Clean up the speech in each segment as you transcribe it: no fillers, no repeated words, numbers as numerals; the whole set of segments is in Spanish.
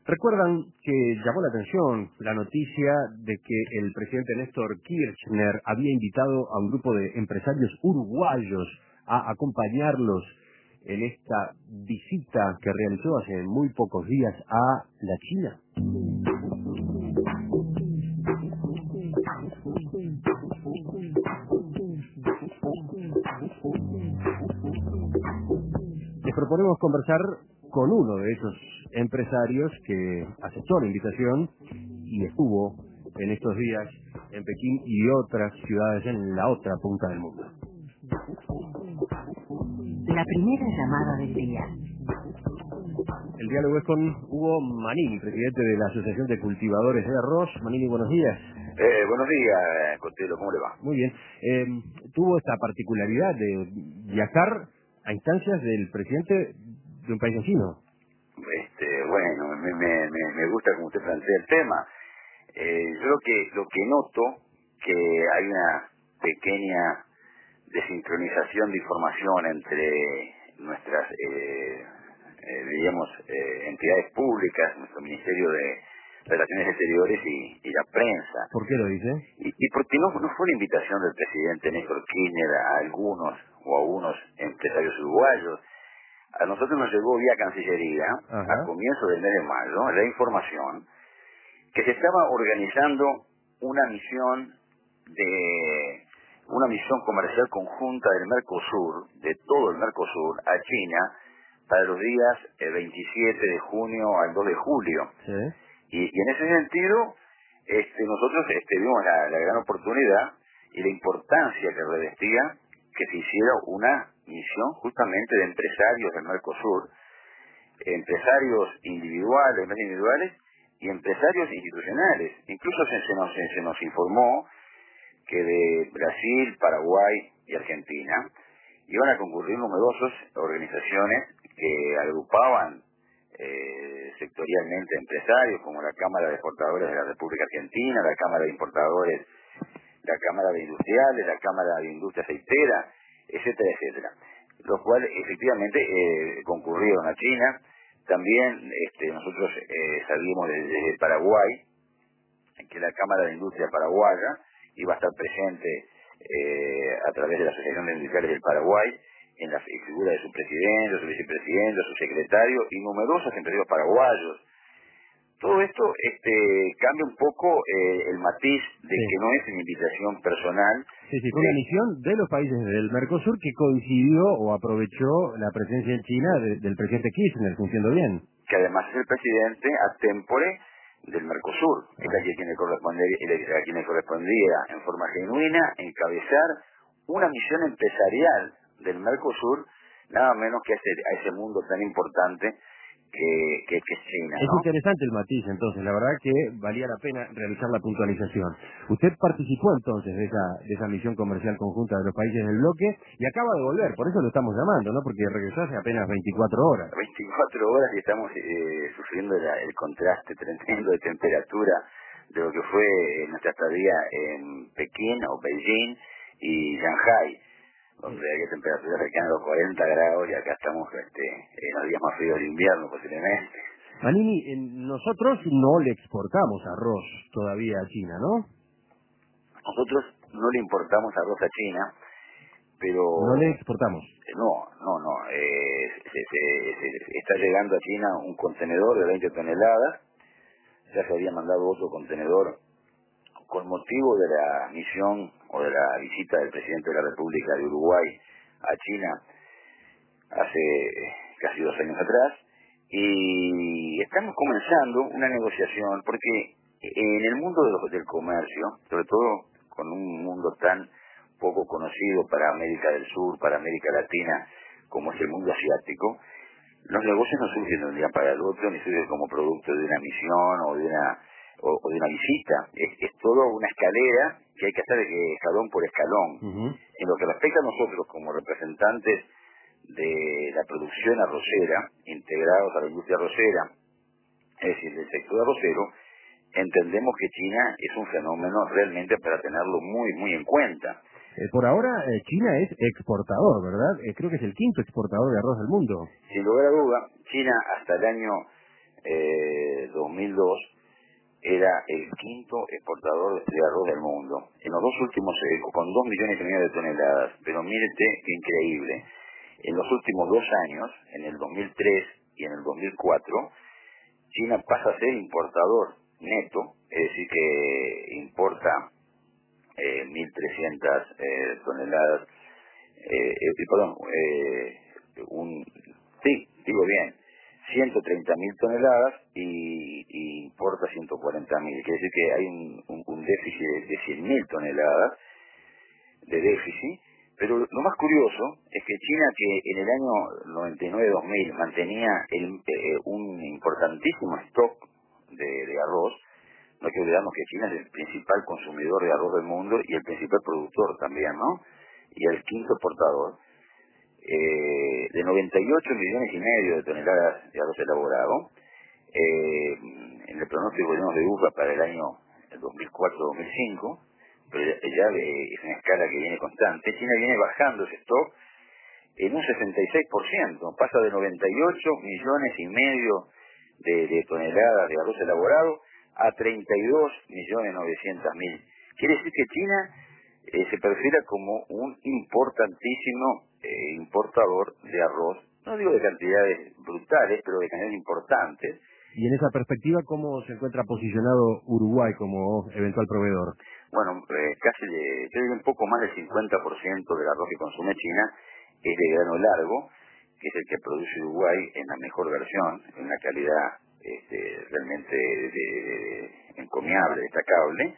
Recuerdan que llamó la atención la noticia de que el presidente Néstor Kirchner había invitado a un grupo de empresarios uruguayos a acompañarlos en esta visita que realizó hace muy pocos días a la China. Les proponemos conversar con uno de esos empresarios que aceptó la invitación y estuvo en estos días en Pekín y otras ciudades en la otra punta del mundo. La primera llamada del día. El diálogo es con Hugo Manini, presidente de la Asociación de Cultivadores de Arroz. Manini, buenos días. Buenos días, Cotelo, ¿cómo le va? Muy bien. Tuvo esta particularidad de viajar a instancias del presidente de un país vecino. Bueno, me gusta como usted plantea el tema. Yo lo que noto que hay una pequeña desincronización de información entre nuestras, entidades públicas, nuestro Ministerio de Relaciones Exteriores y la prensa. ¿Por qué lo dice? Y porque no fue la invitación del presidente Néstor Kirchner a algunos o a unos empresarios uruguayos. A nosotros nos llegó vía Cancillería, a comienzos del mes de mayo, la información que se estaba organizando una misión comercial conjunta del Mercosur, de todo el Mercosur, a China, para los días 27 de junio al 2 de julio. ¿Sí? Y en ese sentido, nosotros vimos la gran oportunidad y la importancia que revestía que se hiciera una misión justamente de empresarios del Mercosur, empresarios individuales y empresarios institucionales. Incluso se nos informó que de Brasil, Paraguay y Argentina iban a concurrir numerosas organizaciones que agrupaban sectorialmente empresarios, como la Cámara de Exportadores de la República Argentina, la Cámara de Importadores, la Cámara de Industriales, la Cámara de Industria Aceitera, etcétera, etcétera. Los cuales efectivamente concurrieron a China. También nosotros salimos desde Paraguay, que la Cámara de Industria Paraguaya iba a estar presente a través de la Asociación de Industriales del Paraguay, en la figura de su presidente, su vicepresidente, su secretario y numerosos empresarios paraguayos. Todo esto cambia un poco el matiz de que no es una invitación personal. Sí, fue una misión de los países del Mercosur que coincidió o aprovechó la presencia en China del presidente Kirchner, funcionando bien. Que además es el presidente a tempore del Mercosur, es a quien le correspondía en forma genuina encabezar una misión empresarial del Mercosur, nada menos que a ese mundo tan importante que es China, ¿no? Es interesante el matiz, entonces, la verdad que valía la pena realizar la puntualización. Usted participó entonces de esa misión comercial conjunta de los países del bloque y acaba de volver, por eso lo estamos llamando, ¿no? Porque regresó hace apenas 24 horas. 24 horas y estamos sufriendo el contraste tremendo de temperatura de lo que fue nuestra estadía en Pekín o Beijing y Shanghai, donde hay temperaturas cercanas a los 40 grados y acá estamos en los días más fríos del invierno posiblemente. Manini, nosotros no le exportamos arroz todavía a China, ¿no? Nosotros no le importamos arroz a China, pero... No le exportamos. No. Está llegando a China un contenedor de 20 toneladas, ya se había mandado otro contenedor con motivo de la misión o de la visita del presidente de la República de Uruguay a China hace casi 2 años atrás, y estamos comenzando una negociación porque en el mundo del comercio, sobre todo con un mundo tan poco conocido para América del Sur, para América Latina, como es el mundo asiático, los negocios no surgen de un día para el otro, ni surgen como producto de una misión o de una visita. Es toda una escalera que hay que hacer escalón por escalón. En lo que respecta a nosotros como representantes de la producción arrocera, integrados a la industria arrocera, es decir, del sector arrocero, entendemos que China es un fenómeno realmente para tenerlo muy, muy en cuenta. Por ahora, China es exportador, ¿verdad? Creo que es el quinto exportador de arroz del mundo. Sin lugar a duda, China hasta el año 2002 era el quinto exportador de arroz del mundo. En los dos últimos, con 2,5 millones de toneladas. Pero mírete qué increíble. En los últimos 2 años, en el 2003 y en el 2004, China pasa a ser importador neto, es decir, que importa 1.300 toneladas, perdón, sí, digo bien, 130.000 toneladas y importa 140.000. Quiere decir que hay un déficit de 100.000 toneladas de déficit. Pero lo más curioso es que China, que en el año 99-2000 mantenía un importantísimo stock de arroz, no hay que olvidarnos que China es el principal consumidor de arroz del mundo y el principal productor también, ¿no? Y el quinto exportador. De 98,5 millones de toneladas de arroz elaborado, en el pronóstico que tenemos de UPA para el año 2004-2005, pero ya es una escala que viene constante. China viene bajando ese stock en un 66%, pasa de 98,5 millones de toneladas de arroz elaborado a 32,9 millones. Quiere decir que China se perfila como un importantísimo importador de arroz, no digo de cantidades brutales, pero de cantidades importantes. Y en esa perspectiva, ¿cómo se encuentra posicionado Uruguay como eventual proveedor? Bueno, yo diría un poco más del 50% del arroz que consume China es de grano largo, que es el que produce Uruguay en la mejor versión, en una calidad realmente encomiable, destacable,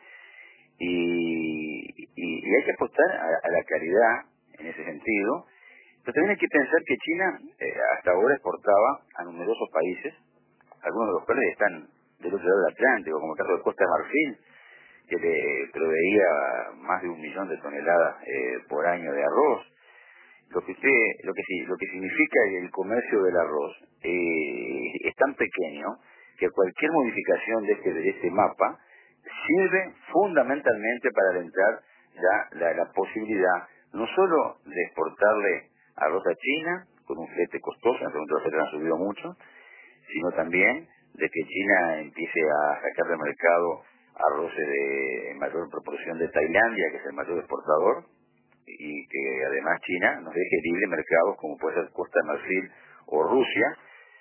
y hay que apostar a la calidad en ese sentido. Pero también hay que pensar que China hasta ahora exportaba a numerosos países, algunos de los cuales están del otro lado del Atlántico, como el caso de Costa de Marfil, que le proveía más de 1 millón de toneladas por año de arroz. Lo que significa el comercio del arroz es tan pequeño que cualquier modificación de este mapa sirve fundamentalmente para alentar la posibilidad no solo de exportarle arroz a China con un flete costoso, en este momento los fletes han subido mucho, sino también de que China empiece a sacar del mercado arroces en mayor proporción de Tailandia, que es el mayor exportador, y que además China nos deje libre mercados como puede ser Costa de Marfil o Rusia,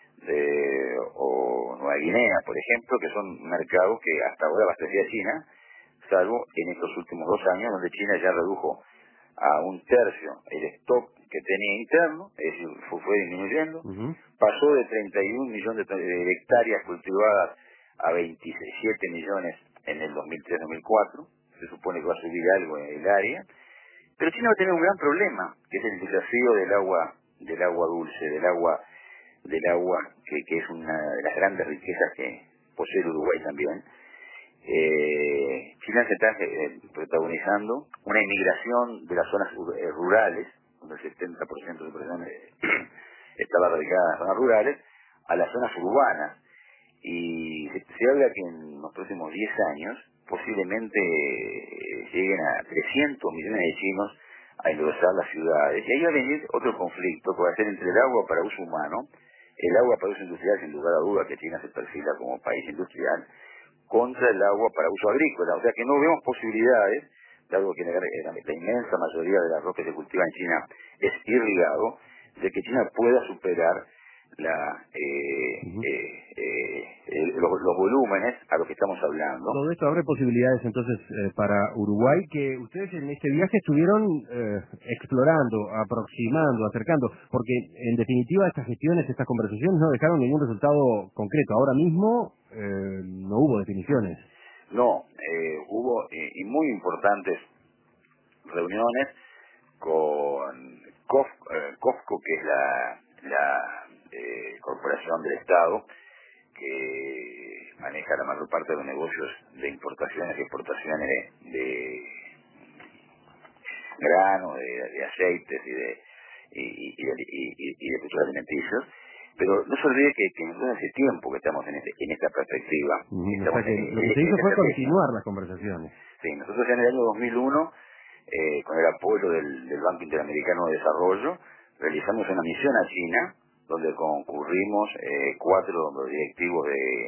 o Nueva Guinea, por ejemplo, que son mercados que hasta ahora abastecía China, salvo en estos últimos 2 años, donde China ya redujo a 1/3 el stock que tenía interno, es decir, fue disminuyendo, pasó de 31 millones de hectáreas cultivadas a 27 millones en el 2003-2004, se supone que va a subir algo en el área, pero China va a tener un gran problema, que es el desafío del agua dulce, del agua que es una de las grandes riquezas que posee el Uruguay también. China se está protagonizando una inmigración de las zonas rurales, donde el 70% de personas estaba radicada en las zonas rurales, a las zonas urbanas. Y se habla que en los próximos 10 años posiblemente lleguen a 300 millones de chinos a engrosar las ciudades. Y ahí va a venir otro conflicto que va a ser entre el agua para uso humano, el agua para uso industrial, sin lugar a duda que China se perfila como país industrial, contra el agua para uso agrícola. O sea que no vemos posibilidades, dado que la inmensa mayoría del arroz que se cultiva en China es irrigado, de que China pueda superar los volúmenes a los que estamos hablando. Todo esto abre posibilidades entonces para Uruguay, que ustedes en este viaje estuvieron explorando, aproximando, acercando, porque en definitiva estas gestiones, estas conversaciones no dejaron ningún resultado concreto. Ahora mismo no hubo definiciones. No, hubo y muy importantes reuniones con COFCO, que es la corporación del Estado que maneja la mayor parte de los negocios de importaciones y exportaciones de grano, de aceites y de productos alimenticios. Pero no se olvide que nosotros hace tiempo que estamos en esta perspectiva. O sea que lo que se hizo fue continuar las conversaciones. Sí, nosotros ya en el año 2001, con el apoyo del Banco Interamericano de Desarrollo, realizamos una misión a China, donde concurrimos 4 directivos de las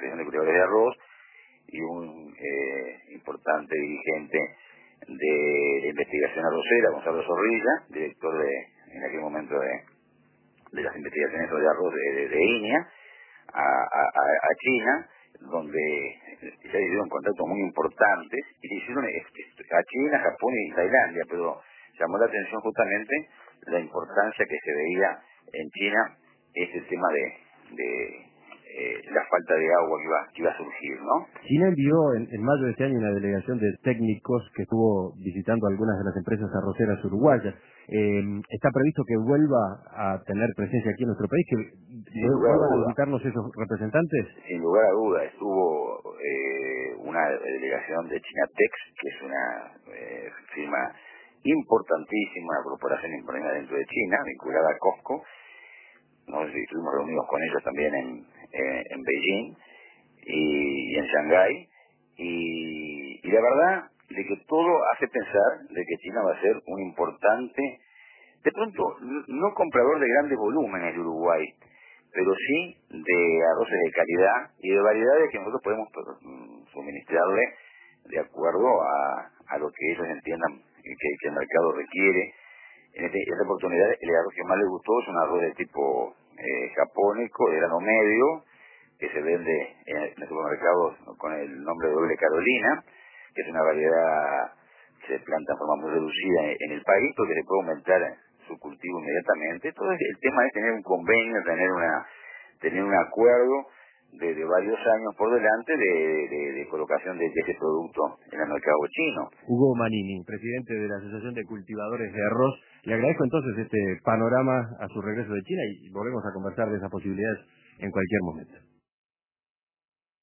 Asociación de Cultivadores de Arroz, y un importante dirigente de investigación arrocera, Gonzalo Zorrilla, director en aquel momento de las investigaciones sobre arroz de INEA, a China, donde ya hicieron contactos muy importantes, y se hicieron a China, Japón y Tailandia, pero llamó la atención justamente la importancia que se veía en China este tema de la falta de agua que iba a surgir, ¿no? China envió en mayo de este año una delegación de técnicos que estuvo visitando algunas de las empresas arroceras uruguayas. ¿Está previsto que vuelva a tener presencia aquí en nuestro país, que vuelvan a visitarnos esos representantes? Sin lugar a duda, estuvo una delegación de Chinatex, que es una firma importantísima, una corporación importante dentro de China, vinculada a Costco. Nos estuvimos reunidos con ellos también en Beijing y en Shanghái, y la verdad de que todo hace pensar de que China va a ser un importante, de pronto, no comprador de grandes volúmenes de Uruguay, pero sí de arroces de calidad y de variedades que nosotros podemos suministrarle de acuerdo a lo que ellos entiendan que el mercado requiere. En esta oportunidad el arroz que más les gustó es un arroz de tipo japónico, de grano medio, que se vende en los supermercados con el nombre de doble Carolina, que es una variedad que se planta de forma muy reducida en el país, porque se puede aumentar su cultivo inmediatamente. Entonces el tema es tener un convenio, tener un acuerdo de varios años por delante de colocación de ese producto en el mercado chino. Hugo Manini, presidente de la Asociación de Cultivadores de Arroz, le agradezco entonces este panorama a su regreso de China y volvemos a conversar de esas posibilidades en cualquier momento.